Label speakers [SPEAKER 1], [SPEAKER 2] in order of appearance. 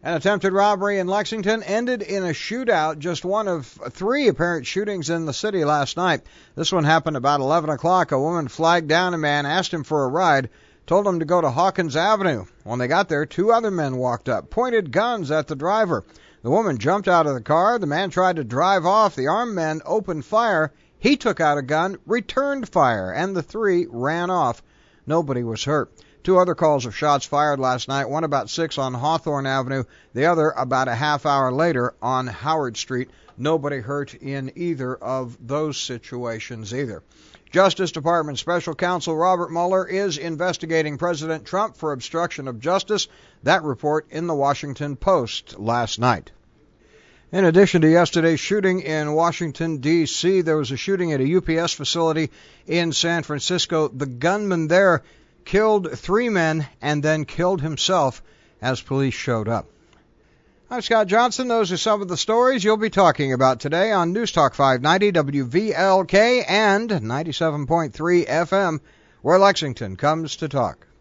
[SPEAKER 1] An attempted robbery in Lexington ended in a shootout, just one of 3 apparent shootings in the city last night. This one happened about 11 o'clock. A woman flagged down a man, asked him for a ride, told him to go to Hawkins Avenue. When they got there, 2 other men walked up, pointed guns at the driver. The woman jumped out of the car. The man tried to drive off. The armed men opened fire. He took out a gun, returned fire, and the 3 ran off. Nobody was hurt. 2 other calls of shots fired last night, one about 6 on Hawthorne Avenue, the other about a half hour later on Howard Street. Nobody hurt in either of those situations either. Justice Department Special Counsel Robert Mueller is investigating President Trump for obstruction of justice. That report in the Washington Post last night. In addition to yesterday's shooting in Washington, D.C., there was a shooting at a UPS facility in San Francisco. The gunman there killed 3 men and then killed himself as police showed up. I'm Scott Johnson. Those are some of the stories you'll be talking about today on News Talk 590 WVLK and 97.3 FM, where Lexington comes to talk.